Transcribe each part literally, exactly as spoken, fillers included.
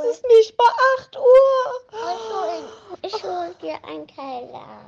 Es ist nicht mal acht Uhr. Ich hol, ich hol dir einen Keller.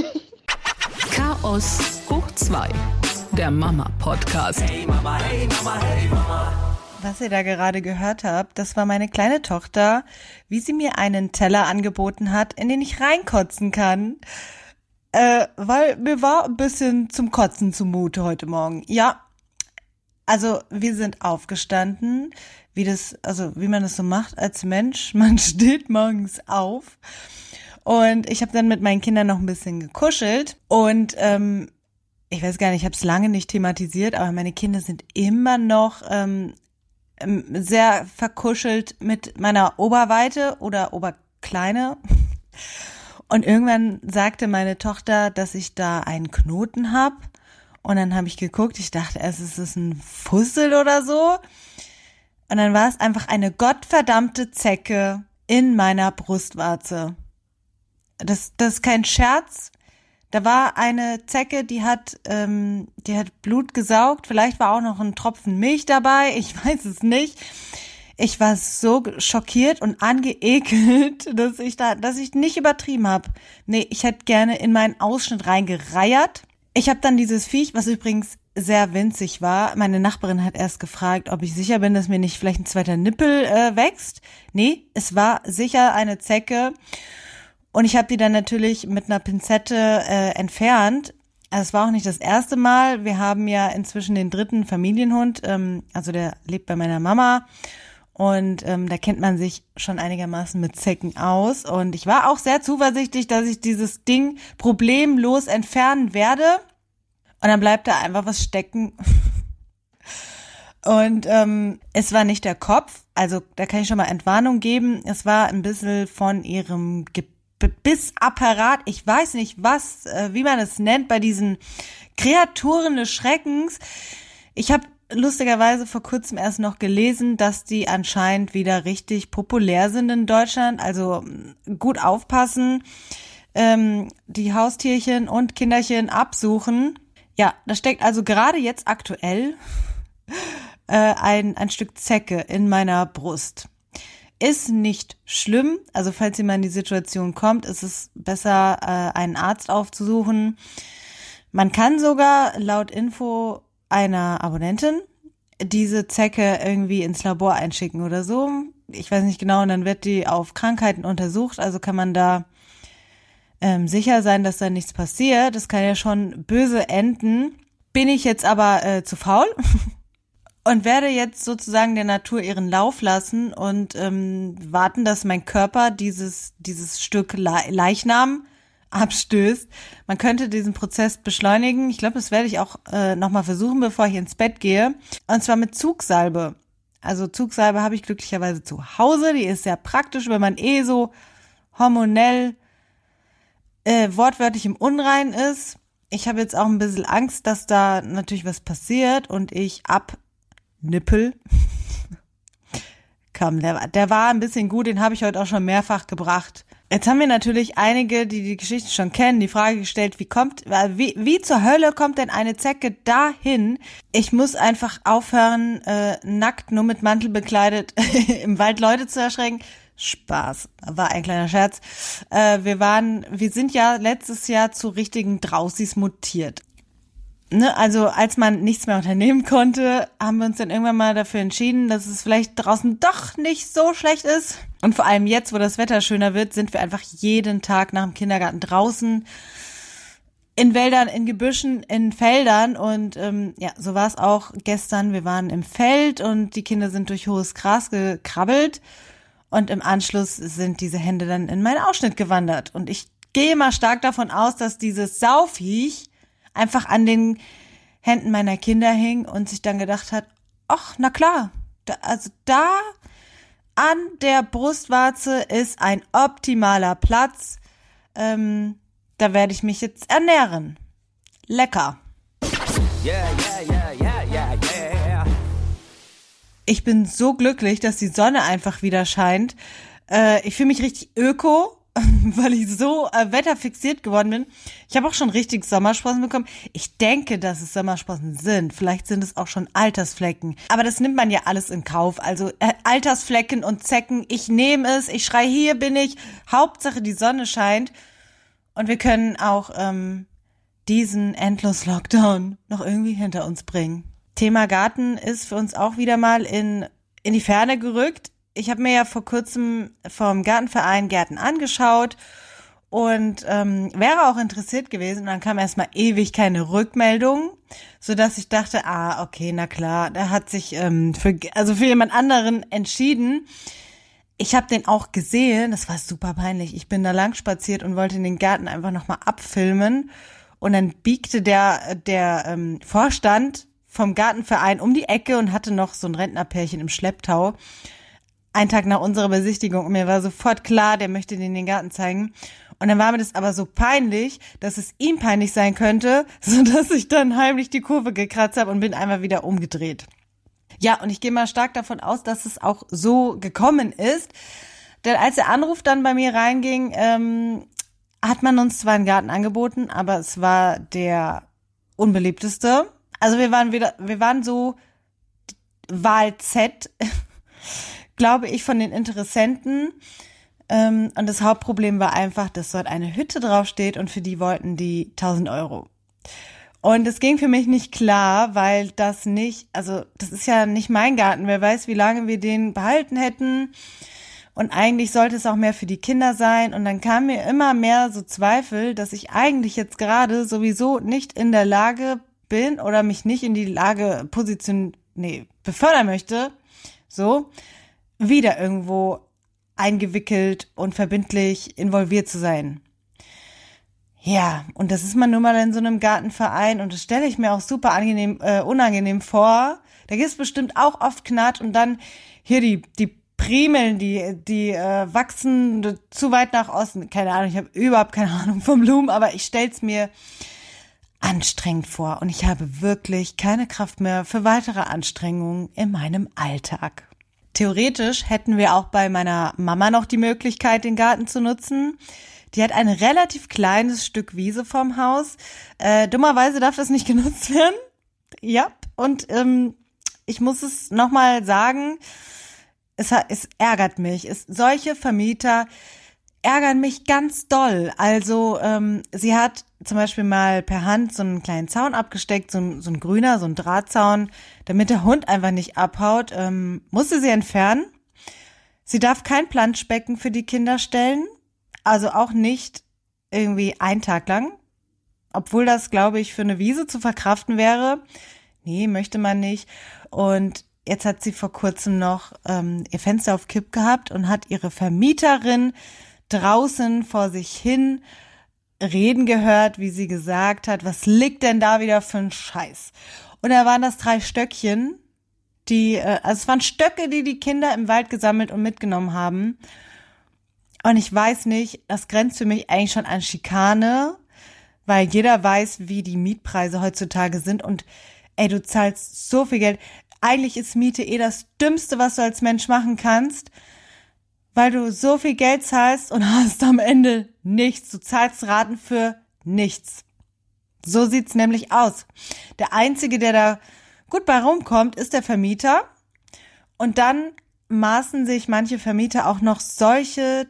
Chaos hoch zwei, der Mama-Podcast. Hey Mama, hey Mama, hey Mama. Was ihr da gerade gehört habt, das war meine kleine Tochter, wie sie mir einen Teller angeboten hat, in den ich reinkotzen kann. Äh, weil mir war ein bisschen zum Kotzen zumute heute Morgen. Ja, also wir sind aufgestanden, wie das, also wie man das so macht als Mensch. Man steht morgens auf und ich habe dann mit meinen Kindern noch ein bisschen gekuschelt und ähm, ich weiß gar nicht, ich habe es lange nicht thematisiert, aber meine Kinder sind immer noch ähm, sehr verkuschelt mit meiner Oberweite oder Oberkleine. Und irgendwann sagte meine Tochter, dass ich da einen Knoten habe. Und dann habe ich geguckt, ich dachte erst, es ist ein Fussel oder so. Und dann war es einfach eine gottverdammte Zecke in meiner Brustwarze. Das, das ist kein Scherz. Da war eine Zecke, die hat, ähm, die hat Blut gesaugt. Vielleicht war auch noch ein Tropfen Milch dabei. Ich weiß es nicht. Ich war so schockiert und angeekelt, dass ich da, dass ich nicht übertrieben habe. Nee, ich hätte gerne in meinen Ausschnitt reingereiert. Ich habe dann dieses Viech, was übrigens sehr winzig war. Meine Nachbarin hat erst gefragt, ob ich sicher bin, dass mir nicht vielleicht ein zweiter Nippel äh, wächst. Nee, es war sicher eine Zecke. Und ich habe die dann natürlich mit einer Pinzette äh, entfernt. Also es war auch nicht das erste Mal. Wir haben ja inzwischen den dritten Familienhund. Ähm, also der lebt bei meiner Mama. Und ähm, da kennt man sich schon einigermaßen mit Zecken aus. Und ich war auch sehr zuversichtlich, dass ich dieses Ding problemlos entfernen werde. Und dann bleibt da einfach was stecken. Und ähm, es war nicht der Kopf. Also da kann ich schon mal Entwarnung geben. Es war ein bisschen von ihrem Gebiet. Bissapparat, ich weiß nicht was, äh, wie man es nennt, bei diesen Kreaturen des Schreckens. Ich habe lustigerweise vor kurzem erst noch gelesen, dass die anscheinend wieder richtig populär sind in Deutschland, also gut aufpassen, ähm, die Haustierchen und Kinderchen absuchen. Ja, da steckt also gerade jetzt aktuell äh, ein, ein Stück Zecke in meiner Brust. Ist nicht schlimm, also falls ihr mal in die Situation kommt, ist es besser, äh, einen Arzt aufzusuchen. Man kann sogar laut Info einer Abonnentin diese Zecke irgendwie ins Labor einschicken oder so. Ich weiß nicht genau, und dann wird die auf Krankheiten untersucht, also kann man da ähm, sicher sein, dass da nichts passiert. Das kann ja schon böse enden. Bin ich jetzt aber äh, zu faul? Und werde jetzt sozusagen der Natur ihren Lauf lassen und ähm, warten, dass mein Körper dieses dieses Stück Le- Leichnam abstößt. Man könnte diesen Prozess beschleunigen. Ich glaube, das werde ich auch äh, nochmal versuchen, bevor ich ins Bett gehe. Und zwar mit Zugsalbe. Also Zugsalbe habe ich glücklicherweise zu Hause. Die ist sehr praktisch, wenn man eh so hormonell äh, wortwörtlich im Unrein ist. Ich habe jetzt auch ein bisschen Angst, dass da natürlich was passiert und ich ab Nippel. Komm, der, der war ein bisschen gut, den habe ich heute auch schon mehrfach gebracht. Jetzt haben mir natürlich einige, die die Geschichte schon kennen, die Frage gestellt, wie kommt, wie, wie zur Hölle kommt denn eine Zecke dahin? Ich muss einfach aufhören, äh, nackt, nur mit Mantel bekleidet, im Wald Leute zu erschrecken. Spaß, war ein kleiner Scherz. Äh, wir waren, wir sind ja letztes Jahr zu richtigen Draußis mutiert. Ne, also als man nichts mehr unternehmen konnte, haben wir uns dann irgendwann mal dafür entschieden, dass es vielleicht draußen doch nicht so schlecht ist. Und vor allem jetzt, wo das Wetter schöner wird, sind wir einfach jeden Tag nach dem Kindergarten draußen, in Wäldern, in Gebüschen, in Feldern. Und ähm, ja, so war es auch gestern. Wir waren im Feld und die Kinder sind durch hohes Gras gekrabbelt. Und im Anschluss sind diese Hände dann in meinen Ausschnitt gewandert. Und ich gehe mal stark davon aus, dass dieses Sauviech einfach an den Händen meiner Kinder hing und sich dann gedacht hat, ach, na klar, da, also da an der Brustwarze ist ein optimaler Platz, ähm, da werde ich mich jetzt ernähren. Lecker. Yeah, yeah, yeah, yeah, yeah, yeah. Ich bin so glücklich, dass die Sonne einfach wieder scheint. Äh, ich fühle mich richtig öko. weil ich so äh, wetterfixiert geworden bin. Ich habe auch schon richtig Sommersprossen bekommen. Ich denke, dass es Sommersprossen sind. Vielleicht sind es auch schon Altersflecken. Aber das nimmt man ja alles in Kauf. Also äh, Altersflecken und Zecken, ich nehme es. Ich schreie, hier bin ich. Hauptsache die Sonne scheint. Und wir können auch ähm, diesen Endlos-Lockdown noch irgendwie hinter uns bringen. Thema Garten ist für uns auch wieder mal in, in die Ferne gerückt. Ich habe mir ja vor kurzem vom Gartenverein Gärten angeschaut und ähm, wäre auch interessiert gewesen. Und dann kam erstmal ewig keine Rückmeldung, sodass ich dachte, ah, okay, na klar, der hat sich ähm, für, also für jemand anderen entschieden. Ich habe den auch gesehen, das war super peinlich. Ich bin da lang spaziert und wollte den Garten einfach nochmal abfilmen. Und dann biegte der, der ähm, Vorstand vom Gartenverein um die Ecke und hatte noch so ein Rentnerpärchen im Schlepptau. Ein Tag nach unserer Besichtigung und mir war sofort klar, der möchte den den Garten zeigen. Und dann war mir das aber so peinlich, dass es ihm peinlich sein könnte, sodass ich dann heimlich die Kurve gekratzt habe und bin einmal wieder umgedreht. Ja, und ich gehe mal stark davon aus, dass es auch so gekommen ist. Denn als der Anruf dann bei mir reinging, ähm, hat man uns zwar einen Garten angeboten, aber es war der unbeliebteste. Also wir waren wieder, wir waren so Wahl Z, glaube ich, von den Interessenten. Ähm, und das Hauptproblem war einfach, dass dort eine Hütte draufsteht und für die wollten die tausend Euro. Und es ging für mich nicht klar, weil das nicht, also das ist ja nicht mein Garten. Wer weiß, wie lange wir den behalten hätten. Und eigentlich sollte es auch mehr für die Kinder sein. Und dann kam mir immer mehr so Zweifel, dass ich eigentlich jetzt gerade sowieso nicht in der Lage bin oder mich nicht in die Lage position, nee, befördern möchte, so, wieder irgendwo eingewickelt und verbindlich involviert zu sein. Ja, und das ist man nun mal in so einem Gartenverein und das stelle ich mir auch super angenehm, äh, unangenehm vor. Da gibt's bestimmt auch oft Knat und dann hier die die Primeln, die die äh, wachsen zu weit nach Osten. Keine Ahnung, ich habe überhaupt keine Ahnung von Blumen, aber ich stell's mir anstrengend vor und ich habe wirklich keine Kraft mehr für weitere Anstrengungen in meinem Alltag. Theoretisch hätten wir auch bei meiner Mama noch die Möglichkeit, den Garten zu nutzen. Die hat ein relativ kleines Stück Wiese vorm Haus. Äh, dummerweise darf das nicht genutzt werden. Ja, und ähm, ich muss es nochmal sagen, es, es ärgert mich. Es, solche Vermieter ärgern mich ganz doll. Also ähm, sie hat zum Beispiel mal per Hand so einen kleinen Zaun abgesteckt, so ein, so ein grüner, so ein Drahtzaun, damit der Hund einfach nicht abhaut. Ähm, musste sie entfernen. Sie darf kein Planschbecken für die Kinder stellen. Also auch nicht irgendwie einen Tag lang, obwohl das, glaube ich, für eine Wiese zu verkraften wäre. Nee, möchte man nicht. Und jetzt hat sie vor kurzem noch ähm, ihr Fenster auf Kipp gehabt und hat ihre Vermieterin draußen vor sich hin reden gehört, wie sie gesagt hat, was liegt denn da wieder für ein Scheiß? Und da waren das drei Stöckchen, die, äh, also es waren Stöcke, die die Kinder im Wald gesammelt und mitgenommen haben. Und ich weiß nicht, das grenzt für mich eigentlich schon an Schikane, weil jeder weiß, wie die Mietpreise heutzutage sind und ey, du zahlst so viel Geld. Eigentlich ist Miete eh das Dümmste, was du als Mensch machen kannst, weil du so viel Geld zahlst und hast am Ende nichts. Du zahlst Raten für nichts. So sieht's nämlich aus. Der Einzige, der da gut bei rumkommt, ist der Vermieter. Und dann maßen sich manche Vermieter auch noch solche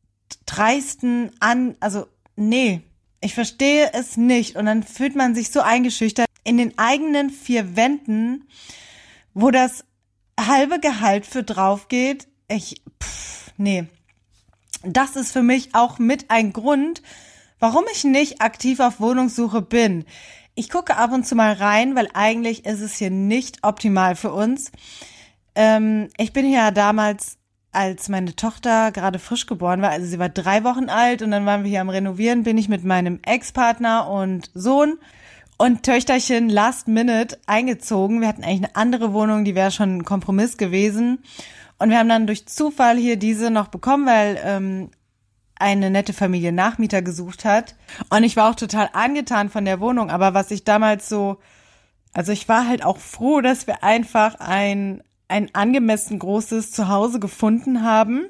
dreisten an, also nee, ich verstehe es nicht. Und dann fühlt man sich so eingeschüchtert in den eigenen vier Wänden, wo das halbe Gehalt für drauf geht. Ich, pff, nee. Das ist für mich auch mit ein Grund, warum ich nicht aktiv auf Wohnungssuche bin. Ich gucke ab und zu mal rein, weil eigentlich ist es hier nicht optimal für uns. Ähm, ich bin ja damals, als meine Tochter gerade frisch geboren war, also sie war drei Wochen alt und dann waren wir hier am Renovieren, bin ich mit meinem Ex-Partner und Sohn und Töchterchen last minute eingezogen. Wir hatten eigentlich eine andere Wohnung, die wäre schon ein Kompromiss gewesen. Und wir haben dann durch Zufall hier diese noch bekommen, weil ähm, eine nette Familie Nachmieter gesucht hat. Und ich war auch total angetan von der Wohnung. Aber was ich damals so, also ich war halt auch froh, dass wir einfach ein ein angemessen großes Zuhause gefunden haben.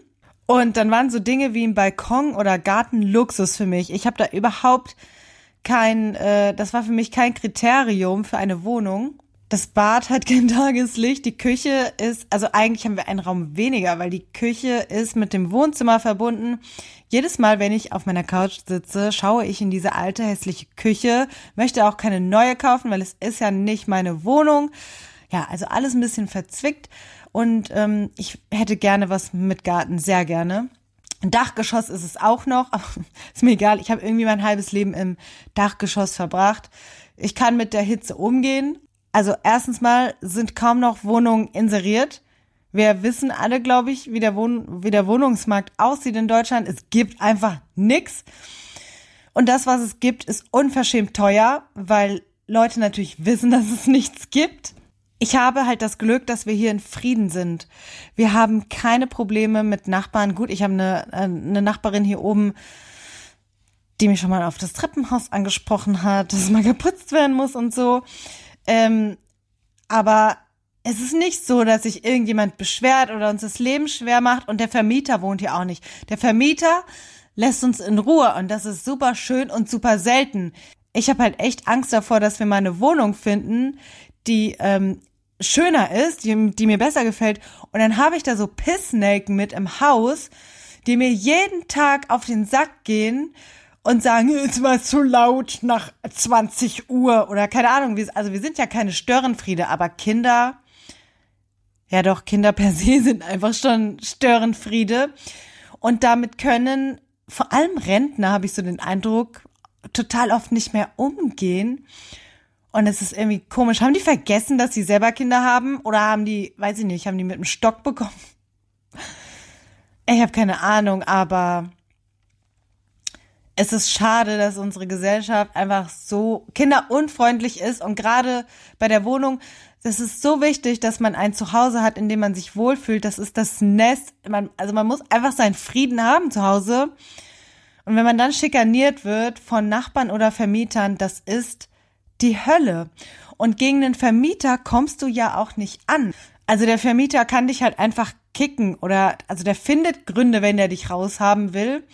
Und dann waren so Dinge wie ein Balkon oder Garten Luxus für mich. Ich habe da überhaupt kein, äh, das war für mich kein Kriterium für eine Wohnung. Das Bad hat kein Tageslicht, die Küche ist, also eigentlich haben wir einen Raum weniger, weil die Küche ist mit dem Wohnzimmer verbunden. Jedes Mal, wenn ich auf meiner Couch sitze, schaue ich in diese alte, hässliche Küche, möchte auch keine neue kaufen, weil es ist ja nicht meine Wohnung. Ja, also alles ein bisschen verzwickt und ähm, ich hätte gerne was mit Garten, sehr gerne. Ein Dachgeschoss ist es auch noch, aber ist mir egal, ich habe irgendwie mein halbes Leben im Dachgeschoss verbracht. Ich kann mit der Hitze umgehen. Also erstens mal sind kaum noch Wohnungen inseriert. Wir wissen alle, glaube ich, wie der, Wohn- wie der Wohnungsmarkt aussieht in Deutschland. Es gibt einfach nix. Und das, was es gibt, ist unverschämt teuer, weil Leute natürlich wissen, dass es nichts gibt. Ich habe halt das Glück, dass wir hier in Frieden sind. Wir haben keine Probleme mit Nachbarn. Gut, ich habe eine, eine Nachbarin hier oben, die mich schon mal auf das Treppenhaus angesprochen hat, dass es mal geputzt werden muss und so. Ähm, aber es ist nicht so, dass sich irgendjemand beschwert oder uns das Leben schwer macht und der Vermieter wohnt hier auch nicht. Der Vermieter lässt uns in Ruhe und das ist super schön und super selten. Ich habe halt echt Angst davor, dass wir mal eine Wohnung finden, die ähm, schöner ist, die, die mir besser gefällt und dann habe ich da so Pissnelken mit im Haus, die mir jeden Tag auf den Sack gehen und sagen, jetzt war es zu laut nach zwanzig Uhr oder keine Ahnung. Also wir sind ja keine Störenfriede, aber Kinder, ja doch, Kinder per se sind einfach schon Störenfriede. Und damit können vor allem Rentner, habe ich so den Eindruck, total oft nicht mehr umgehen. Und es ist irgendwie komisch. Haben die vergessen, dass sie selber Kinder haben? Oder haben die, weiß ich nicht, haben die mit einem Stock bekommen? Ich habe keine Ahnung, aber es ist schade, dass unsere Gesellschaft einfach so kinderunfreundlich ist und gerade bei der Wohnung, das ist so wichtig, dass man ein Zuhause hat, in dem man sich wohlfühlt. Das ist das Nest. Man, also man muss einfach seinen Frieden haben zu Hause. Und wenn man dann schikaniert wird von Nachbarn oder Vermietern, das ist die Hölle. Und gegen den Vermieter kommst du ja auch nicht an. Also der Vermieter kann dich halt einfach kicken oder, also der findet Gründe, wenn der dich raushaben will.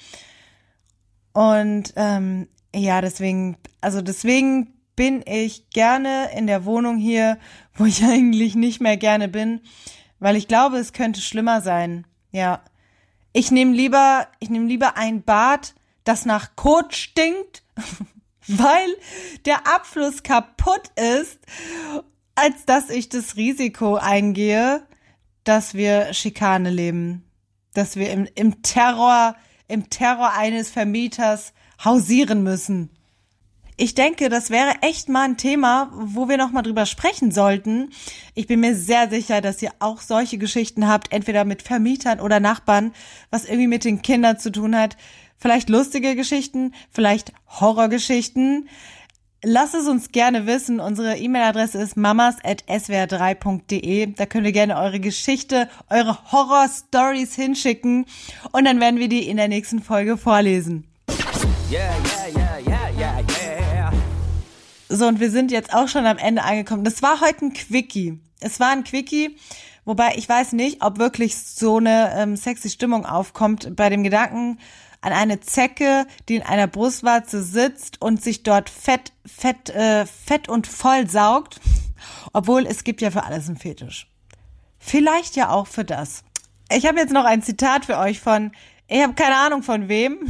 Und ähm, ja, deswegen, also deswegen bin ich gerne in der Wohnung hier, wo ich eigentlich nicht mehr gerne bin, weil ich glaube, es könnte schlimmer sein. Ja, ich nehme lieber, ich nehme lieber ein Bad, das nach Kot stinkt, weil der Abfluss kaputt ist, als dass ich das Risiko eingehe, dass wir Schikane leben, dass wir im, im Terror im Terror eines Vermieters hausieren müssen. Ich denke, das wäre echt mal ein Thema, wo wir noch mal drüber sprechen sollten. Ich bin mir sehr sicher, dass ihr auch solche Geschichten habt, entweder mit Vermietern oder Nachbarn, was irgendwie mit den Kindern zu tun hat. Vielleicht lustige Geschichten, vielleicht Horrorgeschichten. Lasst es uns gerne wissen. Unsere E-Mail-Adresse ist mamas at s w r drei punkt d e. Da könnt ihr gerne eure Geschichte, eure Horror-Stories hinschicken und dann werden wir die in der nächsten Folge vorlesen. Yeah, yeah, yeah, yeah, yeah, yeah. So, und wir sind jetzt auch schon am Ende angekommen. Das war heute ein Quickie. Es war ein Quickie, wobei ich weiß nicht, ob wirklich so eine ähm, sexy Stimmung aufkommt bei dem Gedanken an eine Zecke, die in einer Brustwarze sitzt und sich dort fett, fett, äh, fett und voll saugt. Obwohl, es gibt ja für alles einen Fetisch. Vielleicht ja auch für das. Ich habe jetzt noch ein Zitat für euch von, ich habe keine Ahnung von wem.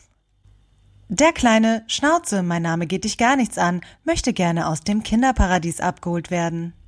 Der kleine Schnauze, mein Name geht dich gar nichts an, möchte gerne aus dem Kinderparadies abgeholt werden.